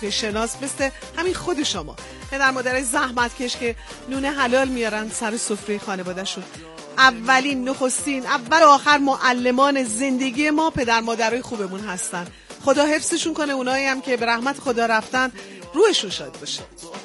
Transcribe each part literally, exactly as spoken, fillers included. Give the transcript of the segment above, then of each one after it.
سفره شناس مثل همین خود شما، پدر مادرای زحمتکش که نون حلال میارن سر سفره خانواده‌شون. اولین نخستین اول و آخر معلمان زندگی ما پدر مادرای خوبمون هستن. خدا حفظشون کنه. اونایی هم که به رحمت خدا رفتن روحشون شاد باشه.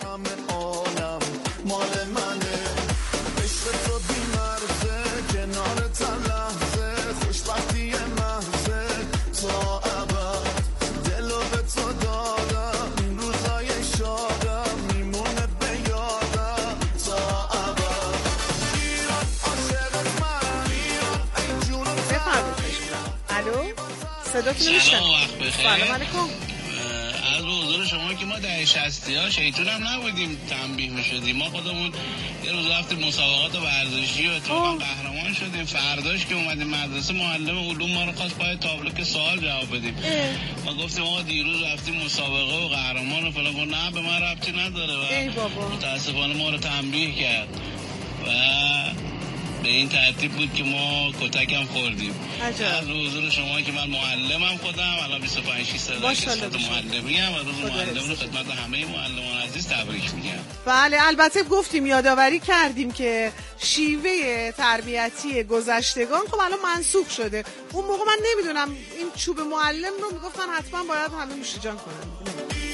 صداتون میشنم. سلام علیکم. از حضور شما که ما در شصتی ها شیطون هم نبودیم تنبیه میشدیم. ما خودمون یه روز رفتیم مسابقات ورزشی و اتفاقا قهرمان شدیم. فرداش که اومدیم مدرسه معلم علوم ما رو خواست پای تابلو که سوال جواب بدیم. ما گفتیم آقا دیروز رفتیم مسابقه و قهرمان و فلان. گفت نه به من ربطی نداره و متاسفانه ما رو تنبیه کرد و به این ترتیب بود که ما کتکم خوردیم. عجب. از حضور شما که من معلمم خودم الان بیست و پنج شش ساله که صفت معلمی ام و روز معلم رو خدمت همه معلمان عزیز تبریک میگم. بله البته گفتیم یادآوری کردیم که شیوه تربیتی گذشتگان خب الان منسوخ شده. اون موقع من نمیدونم این چوب معلم رو میگفتن حتما باید همه نوش جان کنن.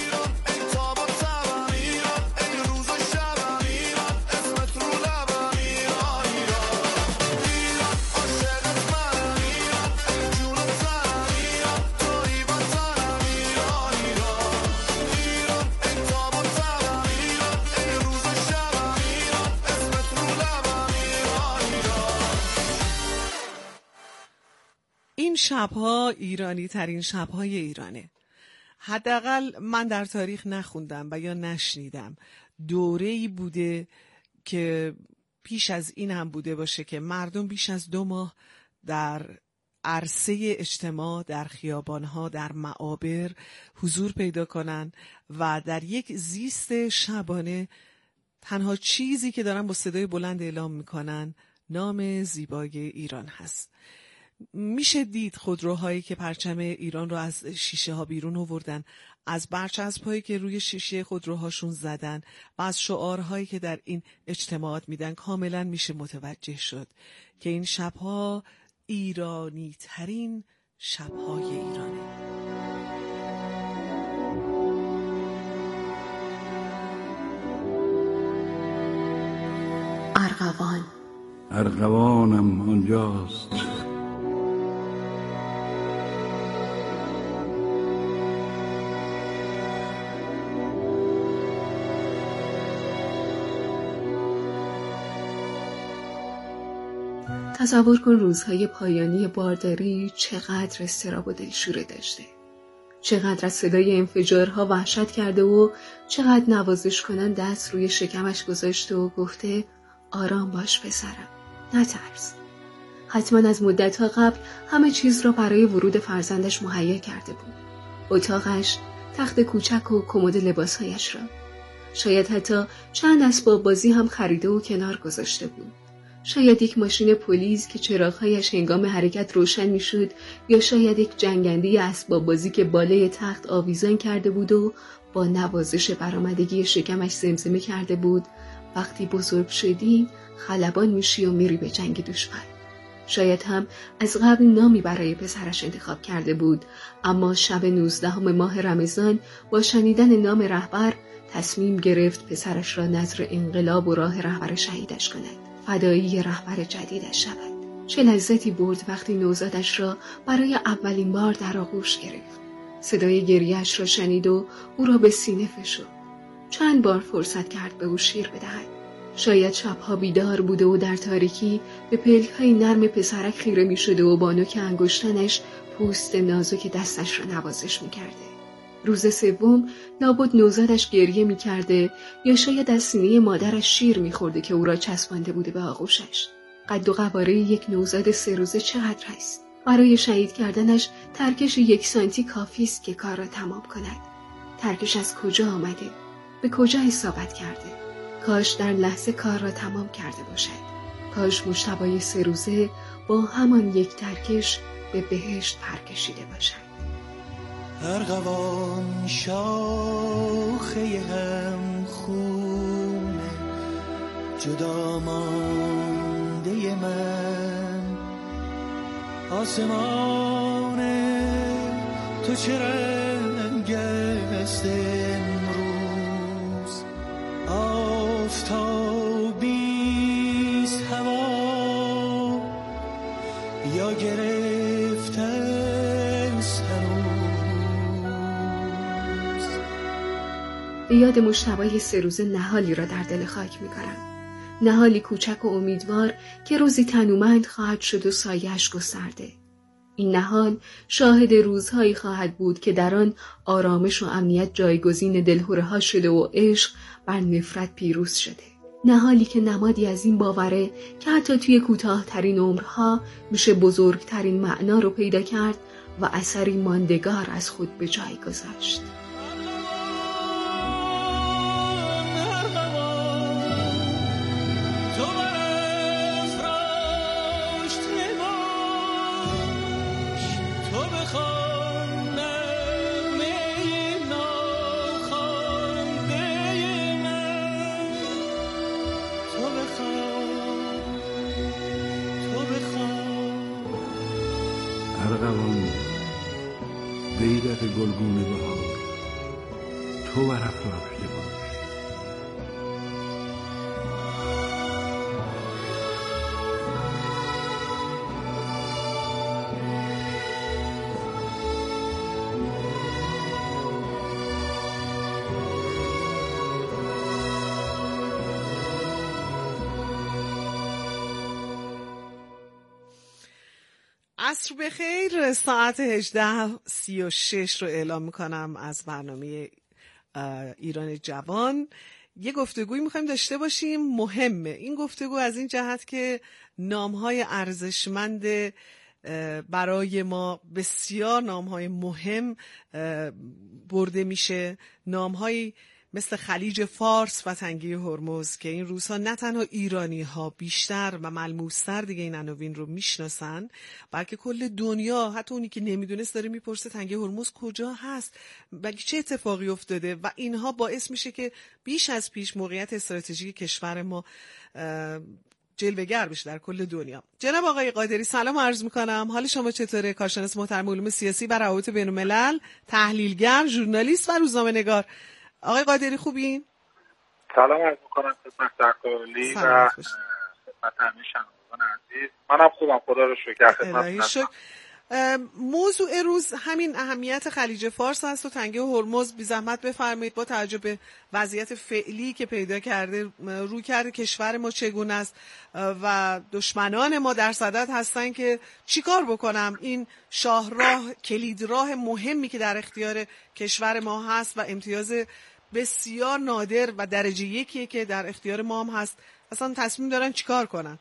این شبها ایرانی ترین شبهای ایرانه. حداقل من در تاریخ نخوندم و یا نشنیدم دوره‌ای بوده که پیش از این هم بوده باشه که مردم بیش از دو ماه در عرصه اجتماع، در خیابانها، در معابر حضور پیدا کنن و در یک زیست شبانه تنها چیزی که دارن با صدای بلند اعلام میکنن نام زیبای ایران هست. میشه دید خودروهایی که پرچم ایران رو از شیشه ها بیرون آوردن، از برچسب‌هایی که روی شیشه خودروهاشون زدن و از شعارهایی که در این اجتماعات میدن کاملا میشه متوجه شد که این شبها ایرانی ترین شبهای ایرانه. ارغوان ارغوانم آنجاست تصور کن روزهای پایانی بارداری چقدر اضطراب و دلشوره داشته، چقدر از صدای انفجارها وحشت کرده و چقدر نوازش کنن دست روی شکمش گذاشته و گفته آرام باش پسرم، نترس. حتما از مدتها قبل همه چیز را برای ورود فرزندش مهیا کرده بود. اتاقش، تخت کوچک و کمد لباسهایش را. شاید حتی چند اسباب بازی هم خریده و کنار گذاشته بود. شاید یک ماشین پلیس که چراغ‌هایش هنگام حرکت روشن می‌شد، یا شاید یک جنگنده اسباب بازی که بالای تخت آویزان کرده بود و با نوازش برآمدگی شکمش زمزمه کرده بود وقتی بزرگ شدی خلبان میشی و میری به جنگ دشمن. شاید هم از قبل نامی برای پسرش انتخاب کرده بود، اما شب نوزدهم ماه رمضان با شنیدن نام رهبر تصمیم گرفت پسرش را نذر انقلاب و راه رهبر شهیدش کند، فدایی رهبر جدیدش شود. چه لذتی برد وقتی نوزادش را برای اولین بار در آغوش گرفت. صدای گریه‌اش را شنید و او را به سینه فشرد. چند بار فرصت کرد به او شیر بدهد. شاید شبها بیدار بوده و در تاریکی به پلک‌های نرم پسرک خیره می‌شده و با نوک انگشتانش پوست نازک دستش را نوازش می‌کرده. روز سوم لابد نوزادش گریه می‌کرده یا شاید از سینه مادرش شیر می‌خورده که او را چسبانده بوده به آغوشش. قد و قواره یک نوزاد سه روزه چقدر است؟ برای شهید کردنش ترکش یک سانتی کافی است که کار را تمام کند. ترکش از کجا آمده؟ به کجا اصابت کرده؟ کاش در لحظه کار را تمام کرده باشد. کاش مجتبی سه روزه با همان یک ترکش به بهشت پر کشیده باشد. ارغوان شاخه هم خونه جدا مانده من، آسمان تو چه رنگ است امروز، آفتابیست هوا یا گرفته است هنوز. به یاد مجتبی سه روزه نهالی را در دل خاک می‌کنم. نهالی کوچک و امیدوار که روزی تنومند خواهد شد و سایه‌اش گسترده. این نهال شاهد روزهایی خواهد بود که در آن آرامش و امنیت جایگزین دلهره‌ها شده و عشق بر نفرت پیروز شده. نهالی که نمادی از این باوره که حتی توی کوتاه‌ترین عمرها میشه بزرگترین معنا رو پیدا کرد و اثری ماندگار از خود به جای گذاشت. ارغوان بیدق گلگونه بهار تو برافراشته باش. عصر بخیر. ساعت هجده سی و شش رو اعلام میکنم از برنامه ایران جوان. یه گفتگوی میخوایم داشته باشیم مهمه. این گفتگو از این جهت که نامهای ارزشمند برای ما، بسیار نامهای مهم برده میشه، نامهایی مثل خلیج فارس و تنگه هرمز که این روزها نه تنها ایرانی ها بیشتر و ملموس‌تر دیگه این عناوین رو میشناسن، بلکه کل دنیا، حتی اونی که نمیدونست داره میپرسه تنگه هرمز کجا هست، بلکه چه اتفاقی افتاده، و اینها باعث میشه که بیش از پیش موقعیت استراتژیک کشور ما جلوه‌گر بشه در کل دنیا. جناب آقای قادری سلام عرض میکنم. حال شما چطوره؟ کارشناس محترم علوم سیاسی و روابط بین‌الملل، تحلیلگر، ژورنالیست و روزنامه‌نگار. آقای قادری خوبین؟ سلام عرض میکنم خدمت سرکارلی و خدمت همه شنوندگان عزیز. منم خوبم خدا رو شکر. خدمت موضوع روز همین اهمیت خلیج فارس هست و تنگه هرمز. بی زحمت بفرمایید با توجه به وضعیت فعلی که پیدا کرده، رویکرد کشور ما چگونه است و دشمنان ما در صدد هستن که چیکار بکنم، این شاهراه، کلیدراه مهمی که در اختیار کشور ما هست و امتیاز بسیار نادر و درجه یکیه که در اختیار ما هم هست، اصلا تصمیم دارن چیکار کنن؟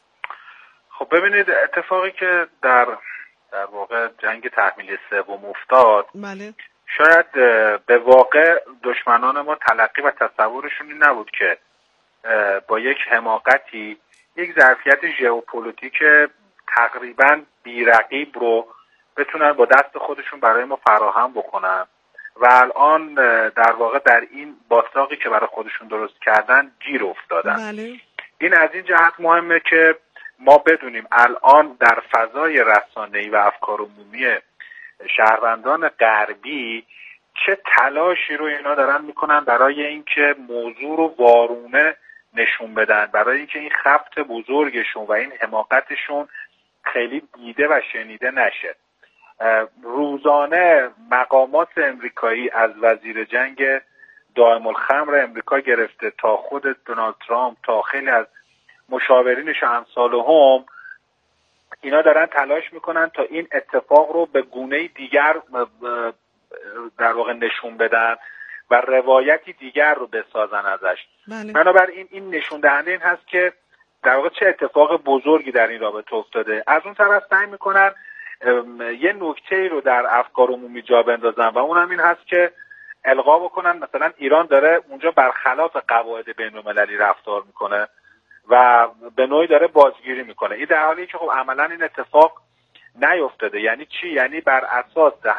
خب ببینید، اتفاقی که در در واقع جنگ تحمیلی سوم افتاد، بله. شاید به واقع دشمنان ما تلقی و تصورشون این نبود که با یک حماقتی یک ظرفیت ژئوپلیتیک تقریبا بی‌رقیب رو بتونن با دست خودشون برای ما فراهم بکنن و الان در واقع در این باتلاقی که برای خودشون درست کردن گیر افتادن. بله. این از این جهت مهمه که ما بدونیم الان در فضای رسانه‌ای و افکار عمومی شهروندان غربی چه تلاشی رو اینا دارن میکنن برای اینکه موضوع رو وارونه نشون بدن، برای اینکه این خبط بزرگشون و این حماقتشون خیلی دیده و شنیده نشه. روزانه مقامات امریکایی از وزیر جنگ دائم الخمر امریکا گرفته تا خود دونالد ترامپ تا خیلی از مشاورینش و امثالهم، اینا دارن تلاش میکنن تا این اتفاق رو به گونه دیگر در واقع نشون بدن و روایتی دیگر رو بسازن ازش. بله. بنابراین این نشون دهنده این هست که در واقع چه اتفاق بزرگی در این رابطه افتاده. از اون طرف سعی میکنن یه نکته‌ای رو در افکار عمومی جا بندازن و اونم این هست که القا بکنن مثلا ایران داره اونجا برخلاف قواعد بین‌المللی رفتار میکنه و به نوعی داره بازگیری میکنه. این در حالی که خب عملا این اتفاق نیفتاده. یعنی چی؟ یعنی بر اساس همون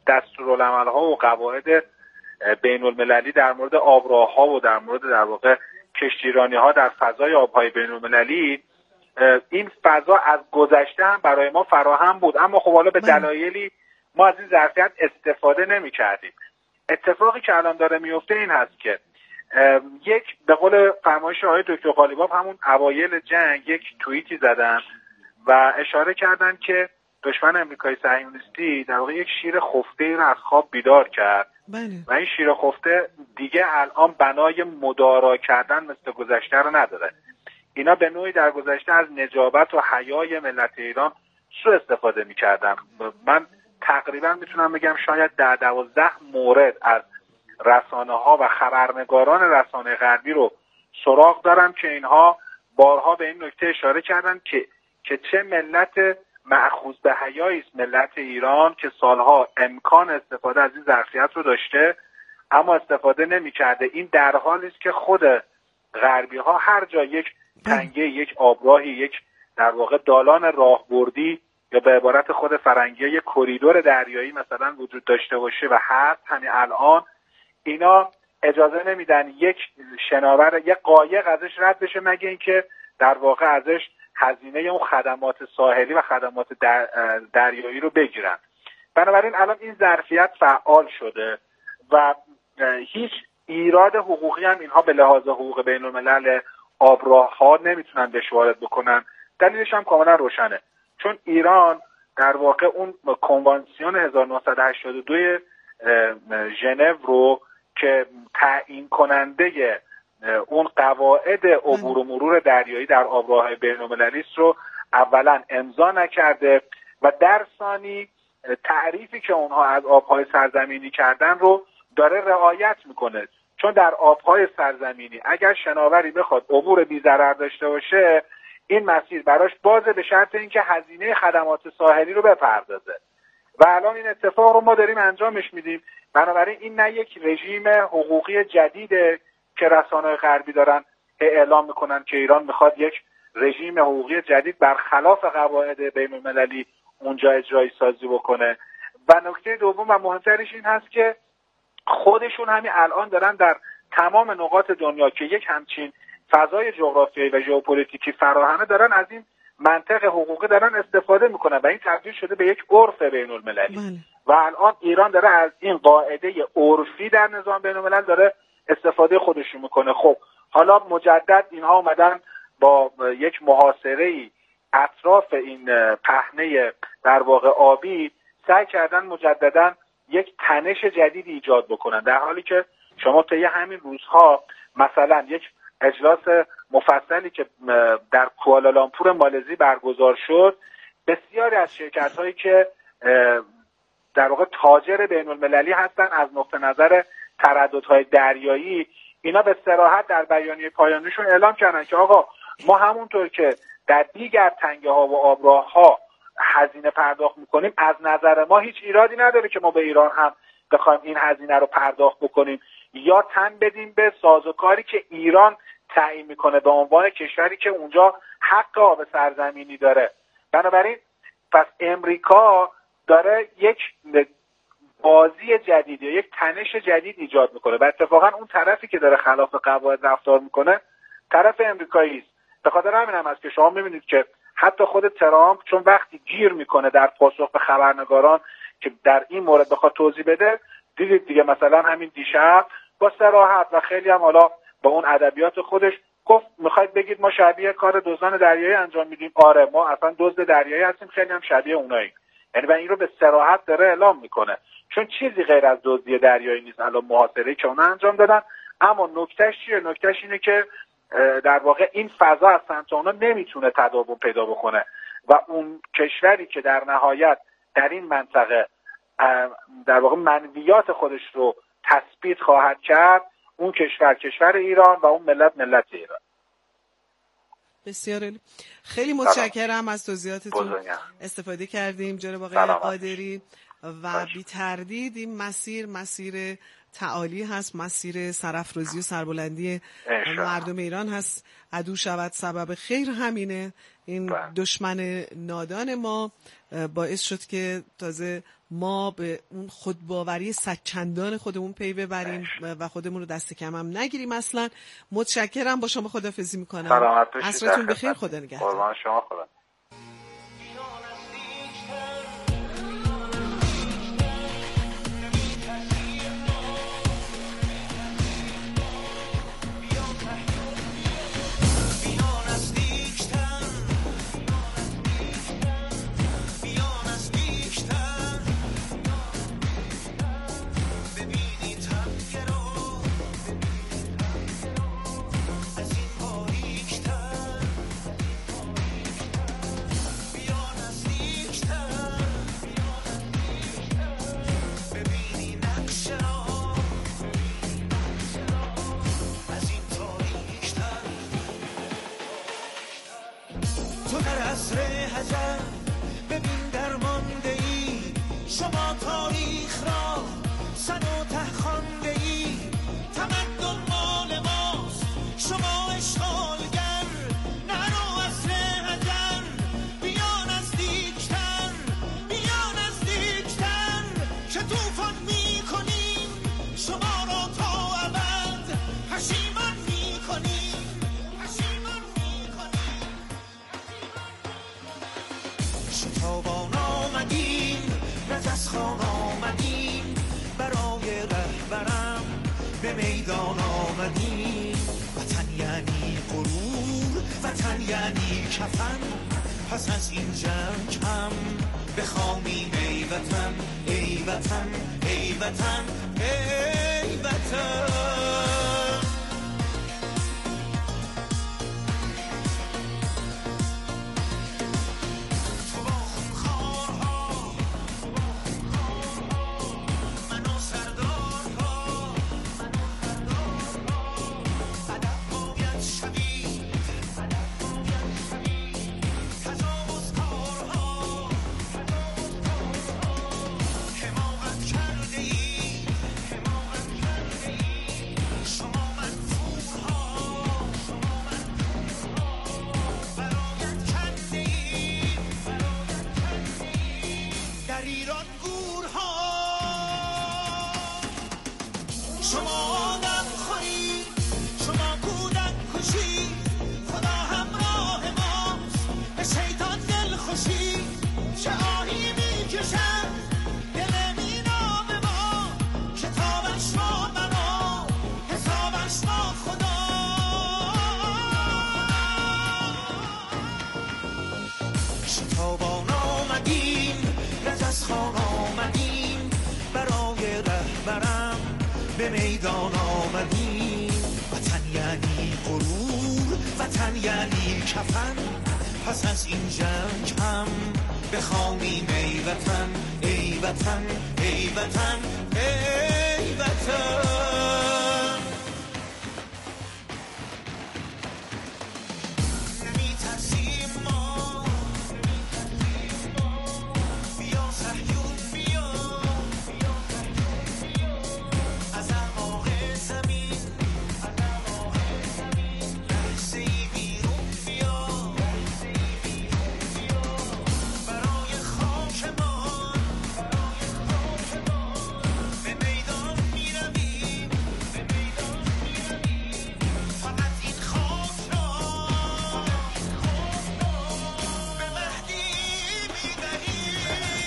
دستورالعمل‌ها و قواعد بین المللی در مورد آبراه‌ها و در مورد در واقع کشتیرانی‌ها در فضای آب‌های بین المللی، این فضا از گذشته هم برای ما فراهم بود، اما خب حالا به دلایلی ما از این ظرفیت استفاده نمی‌کردیم. اتفاقی که الان داره میفته این هست که یک به قول فرمایش آقای دکتر قالیباف همون اوایل جنگ یک توییتی زدن و اشاره کردن که دشمن امریکای صهیونیستی در واقع یک شیر خفته را از خواب بیدار کرد. بله. و این شیر خفته دیگه الان بنای مدارا کردن مثل گذشته رو نداره. اینا به نوعی در گذشته از نجابت و حیای ملت ایران سوء استفاده می‌کردن. من تقریبا میتونم بگم شاید در دوازده مورد از رسانه‌ها و خبرنگاران رسانه غربی رو سراغ دارم که اینها بارها به این نکته اشاره کردن که که چه ملت مأخوذ به حیایی است ملت ایران که سالها امکان استفاده از این ظرفیت رو داشته اما استفاده نمی‌کرده. این در حالی است که خود غربی‌ها هر جا یک تنگه، یک آبراهی، یک در واقع دالان راهبردی یا به عبارت خود فرنگی یک کریدور دریایی مثلا وجود داشته باشه و هست، همین الان اینا اجازه نمیدن یک شناور، یک قایق ازش رد بشه مگه اینکه در واقع ازش هزینه اون خدمات ساحلی و خدمات در دریایی رو بگیرن. بنابراین الان این ظرفیت فعال شده و هیچ ایراد حقوقی هم اینها به لحاظ حقوق بین الملل آبراه‌ها نمیتونن بهش وارد بکنن. دلیلش هم کاملا روشنه، چون ایران در واقع اون کنوانسیون هزار و نهصد و هشتاد و دو ژنو رو که تعیین کننده اون قواعد عبور و مرور دریایی در آبراه‌های بین‌المللی است رو اولا امضا نکرده و در ثانی تعریفی که اونها از آب‌های سرزمینی کردن رو داره رعایت میکنه. چون در آب‌های سرزمینی اگر شناوری بخواد عبور بی‌ضرر داشته باشه، این مسیر براش بازه به شرط اینکه هزینه خدمات ساحلی رو بپردازه و الان این اتفاق رو ما داریم انجامش میدیم. بنابراین این نه یک رژیم حقوقی جدیده که رسانه‌های غربی دارن اعلام میکنن که ایران میخواد یک رژیم حقوقی جدید برخلاف قواعد بین‌المللی اونجا اجرایی سازی بکنه. و نکته دوم و مهمترش این هست که خودشون همین الان دارن در تمام نقاط دنیا که یک همچین فضای جغرافیایی و ژئوپلیتیکی فراهمه دارن از این منطق حقوقی دارن استفاده میکنن و این تبدیل شده به یک عرف بین‌المللی و الان ایران داره از این قاعده عرفی در نظام بین‌الملل داره استفاده خودشون میکنه. خب حالا مجدد اینها اومدن با یک محاصره‌ای اطراف این پهنه در واقع آبی سعی کردن مجددا یک تنش جدید ایجاد بکنن، در حالی که شما طی همین روزها مثلا یک اجلاس مفصلی که در کوالالامپور مالزی برگزار شد، بسیاری از شرکت‌هایی که در واقع تاجر بین‌المللی هستن از نقطه نظر ترددهای دریایی، اینا به صراحت در بیانیه پایانیشون اعلام کردن که آقا ما همونطور که در دیگر تنگه ها و آبراه ها هزینه پرداخت میکنیم، از نظر ما هیچ ایرادی نداره که ما به ایران هم بخوایم این هزینه رو پرداخت بکنیم یا تن بدیم به سازوکاری که ایران تعیین میکنه به عنوان کشوری که اونجا حق آب سرزمینی داره. بنابراین پس امریکا داره یک بازی جدید یا یک تنش جدید ایجاد میکنه و اتفاقا اون طرفی که داره خلاف قواعد رفتار میکنه طرف امریکایی است. به خاطر همین هم است که شما میبینید که حتی خود ترامپ چون وقتی گیر میکنه در پاسخ به خبرنگاران که در این مورد بخواد توضیح بده، دیدید دیگه مثلا همین دیشب با صراحت و خیلی هم حالا با اون ادبیات خودش گفت میخواید بگید ما شبیه کار دزدان دریایی انجام میدیم؟ آره ما اصلا دزد دریایی هستیم، خیلی هم شبیه اوناییم. یعنی و این رو به صراحت داره اعلام میکنه، چون چیزی غیر از دزدی دریایی نیست الان محاصره‌ای که اونها انجام دادن. اما نکتهش چیه؟ نکتهش اینه که در واقع این فضا از سمت اونها نمیتونه تداوم پیدا بکنه و اون کشوری که در نهایت در این منطقه در واقع منویات خودش رو تثبیت خواهد کرد، اون کشور کشور ایران و اون ملت ملت ایران. بسیار خیلی متشکرم از توضیحاتتون، استفاده کردیم جناب آقای قادری و بی تردید این مسیر مسیر تعالی هست، مسیر سرافرازی و سربلندی مردم ایران هست. عدو شود سبب خیر همینه. این دشمن نادان ما باعث شد که تازه ما به اون خودباوری صدچندان خودمون پی ببریم و خودمون رو دست کم هم نگیریم. اصلا متشکرم، با شما خداحافظی میکنم. سلامت باشید. عصرتون بخیر. خدا نگهدار. قربان شما. خدا. پس از این جنگ هم بخوامیم ای وطن، ای وطن، ای وطن، ای وطن. به میدان آمدیم، وطن یعنی غرور، وطن یعنی کفن. پس از این جنگ هم بخوانیم ای وطن، ای وطن، ای وطن، ای وطن. نمی ترسیم ما، بیا صهیون بیا، از اعماق زمین لحظه ای بیرون بیا، برای خاکمان به میدان میرویم، فقط این خاک را به مهدی میدهیم.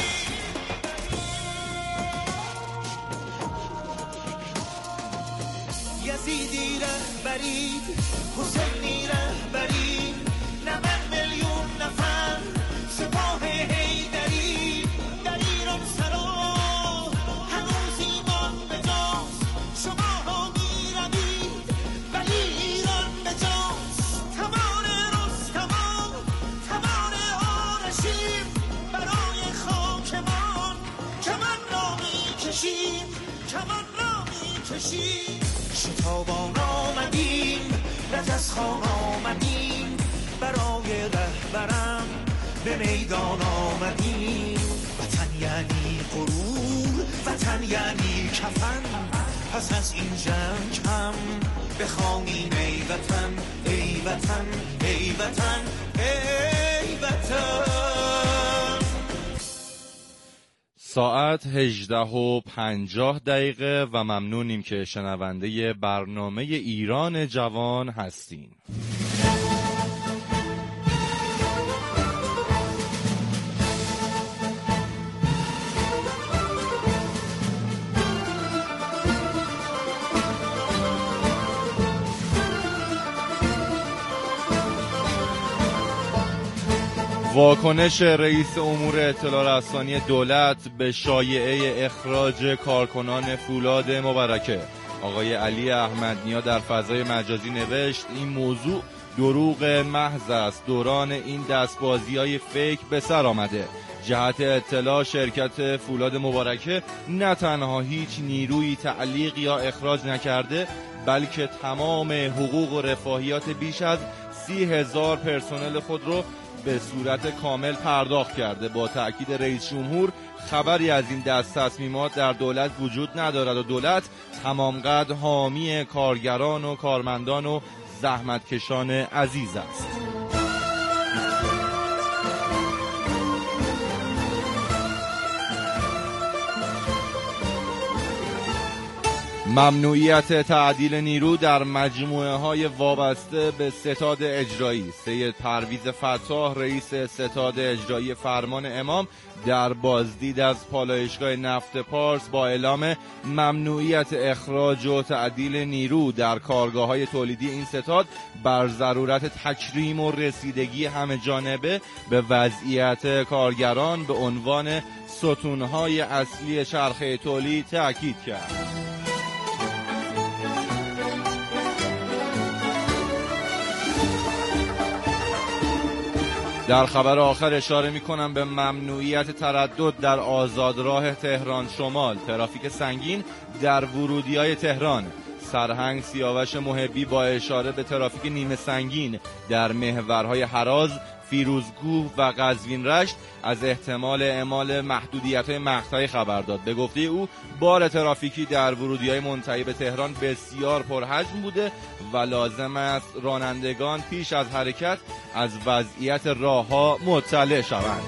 یزیدی رهبری، حسینی رهبری، نه من میلیون نفر سپاه حیدری. در ایران سرا هنوز ایمان به جاست، شما ها میروید ولی ایران به جاست. تبار رستمان، تبار آرشیم، برای خاکمان کمان را میکشیم، کمان را میکشیم. شتابان آمدیم، رجزخان آمدیم، برای رهبرم به میدان آمدیم. وطن یعنی غرور، وطن یعنی کفن. پس از این جنگ هم بخوانیم ای وطن، ای وطن، ای وطن، ای وطن. ساعت هجده و پنجاه دقیقه و ممنونیم که شنونده برنامه ایران جوان هستین. واکنش رئیس امور اطلاع رسانی دولت به شایعه اخراج کارکنان فولاد مبارکه. آقای علی احمدنیا در فضای مجازی نوشت این موضوع دروغ محض است. دوران این دستبازی‌های فیک به سر آمده. جهت اطلاع شرکت فولاد مبارکه نه تنها هیچ نیروی تعلیق یا اخراج نکرده، بلکه تمام حقوق و رفاهیات بیش از سی هزار پرسنل خود رو به صورت کامل پرداخت کرده. با تأکید رئیس جمهور خبری از این دست تصمیمات در دولت وجود ندارد و دولت تمام قد حامی کارگران و کارمندان و زحمتکشان عزیز است. ممنوعیت تعدیل نیرو در مجموعه های وابسته به ستاد اجرایی. سید پرویز فتاح رئیس ستاد اجرایی فرمان امام در بازدید از پالایشگاه نفت پارس با اعلام ممنوعیت اخراج و تعدیل نیرو در کارگاه‌های تولیدی این ستاد بر ضرورت تکریم و رسیدگی همه جانبه به وضعیت کارگران به عنوان ستونهای اصلی چرخه تولید تأکید کرد. در خبر آخر اشاره می‌کنم به ممنوعیت تردد در آزادراه تهران شمال. ترافیک سنگین در ورودی‌های تهران. سرهنگ سیاوش محبی با اشاره به ترافیک نیمه سنگین در محورهای هراز، فیروزکوه و قزوین رشت از احتمال اعمال محدودیت‌های مقطعی خبر داد. به گفته او بار ترافیکی در ورودی‌های منتهی به تهران بسیار پرحجم بوده و لازم است رانندگان پیش از حرکت از وضعیت راه‌ها مطلع شوند.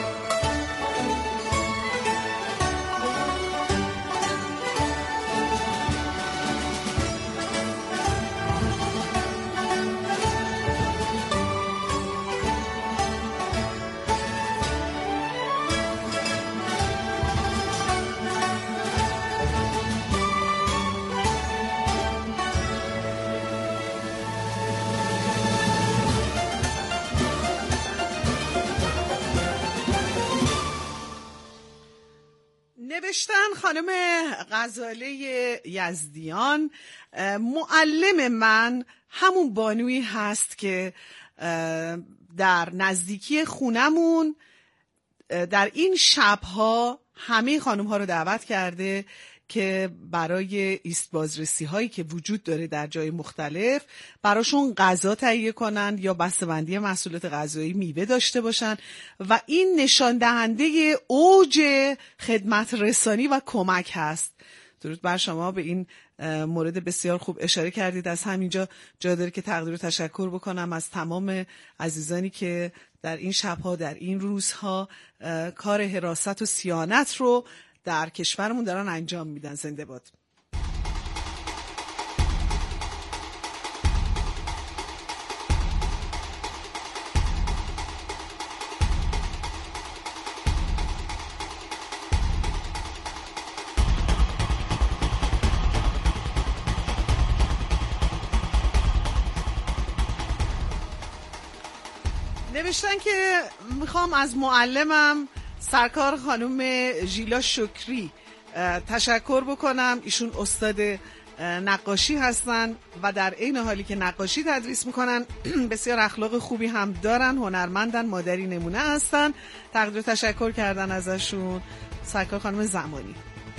نوشتن خانم غزاله یزدیان، معلم من همون بانویی هست که در نزدیکی خونمون در این شبها همه خانم ها رو دعوت کرده که برای ایست بازرسی هایی که وجود داره در جای مختلف براشون غذا تهیه کنن یا بسته‌بندی محصولات غذایی میوه داشته باشن و این نشان دهنده اوج خدمت رسانی و کمک هست. درود بر شما، به این مورد بسیار خوب اشاره کردید. از همینجا جا داره که تقدیر و تشکر بکنم از تمام عزیزانی که در این شبها در این روزها کار حراست و صیانت رو در کشورمون دارن انجام میدن. زنده باد. نوشتن که میخوام از معلمم سرکار خانم ژیلا شکری تشکر بکنم. ایشون استاد نقاشی هستن و در عین حالی که نقاشی تدریس میکنن بسیار اخلاق خوبی هم دارن، هنرمندن، مادری نمونه هستن. تقدیر تشکر کردن ازشون سرکار خانم زمانی.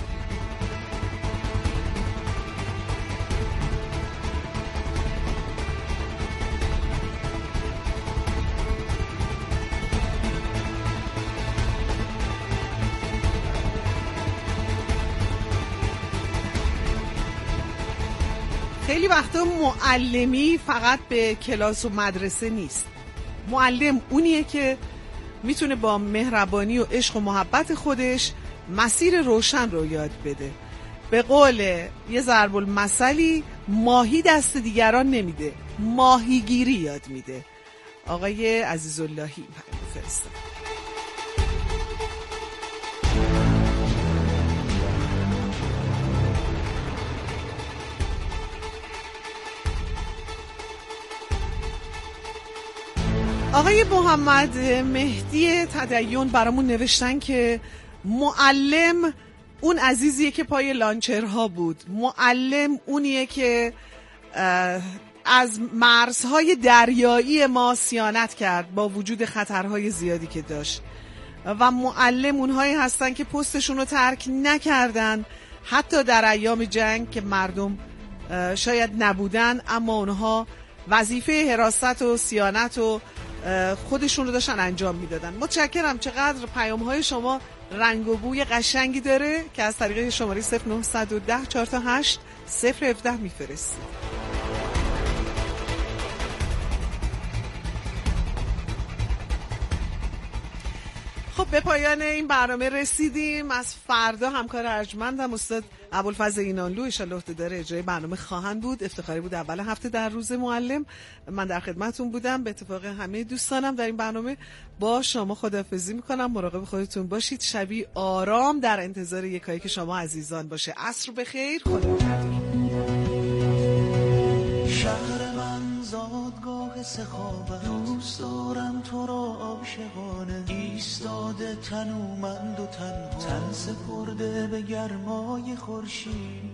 خیلی وقتا معلمی فقط به کلاس و مدرسه نیست. معلم اونیه که میتونه با مهربانی و عشق و محبت خودش مسیر روشن رو یاد بده. به قول یه ضرب المثلی، ماهی دست دیگران نمیده، ماهیگیری یاد میده. آقای عزیزاللهی فرستاد. آقای محمد مهدی تدین برامون نوشتن که معلم اون عزیزیه که پای لانچرها بود، معلم اونیه که از مرزهای دریایی ما صیانت کرد با وجود خطرهای زیادی که داشت، و معلم اونهایی هستن که پستشون رو ترک نکردن حتی در ایام جنگ که مردم شاید نبودن، اما اونها وظیفه حراست و صیانت و خودشون رو داشتن انجام میدادن. متشکرم. چقدر پیام های شما رنگ و بوی قشنگی داره که از طریق شماره صفر نه یک صفر چهار تا هشت صفر یک هفت میفرستید. خب به پایان این برنامه رسیدیم. از فردا همکار ارجمندم استاد ابوالفضل اینانلو ان شاءالله عهده‌دار اجرای برنامه خواهند بود. افتخاری بود اول هفته در روز معلم من در خدمتتون بودم. به اتفاق همه دوستانم در این برنامه با شما خداحافظی میکنم. مراقب خودتون باشید. شبی آرام در انتظار یکایی که شما عزیزان باشه. عصر بخیر. خدا شهر من زادگاه سخاوت، دوست دارم تو را عاشقانه، ایستاده تنومند و تنها، تن سپرده به گرمای خورشید،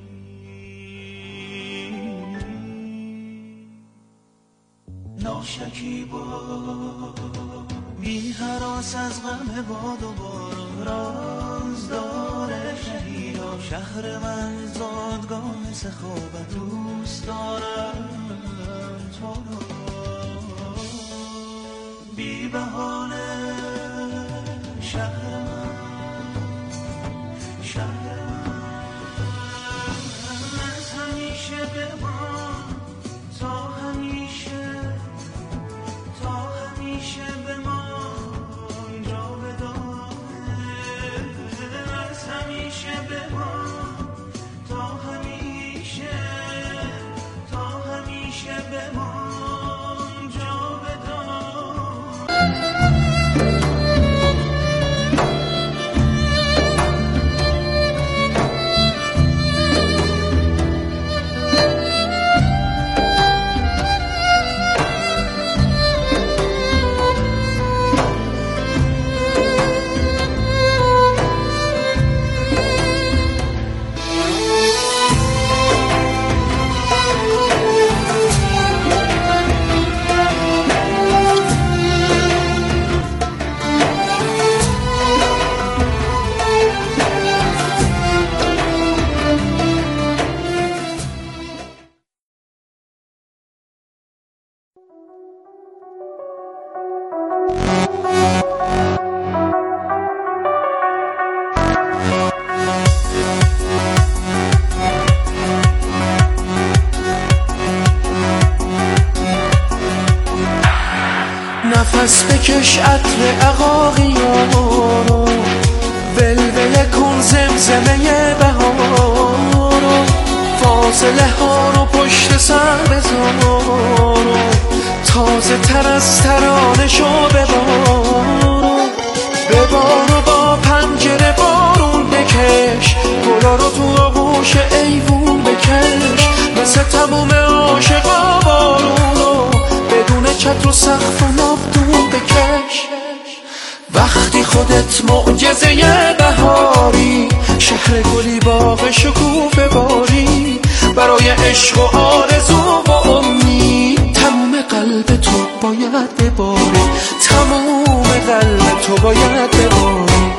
ناشکیبا بی هراس از غم باد و باران، رازدار شهیدا. شهر من زادگاه سخاوت، دوست دارم تو را بی بهانه. شهر من شهر من از همیشه بمان، تا همیشه تا همیشه بمان، جاودانه. از همیشه بمان، تا همیشه تا همیشه بمان، جاودانه. نفس بکش عطر عقاقیارو، ولوله کن زمزمه بهارو، فاصله ها رو پشت سر بذارو، تازه تر از ترانه شو ببارو. ببارو با پنجره بارون بکش، گلا رو تو آغوش ایوون بکش، مثل تموم عاشقا بارونو بدون چتر و سقف و ناودون بکش. وقتی خودت معجزه بهاری، شهر گلی باغ شکوفه باری، برای عشق و آرزو و امید تموم قلب تو باید بباری، تموم قلب تو باید بباری.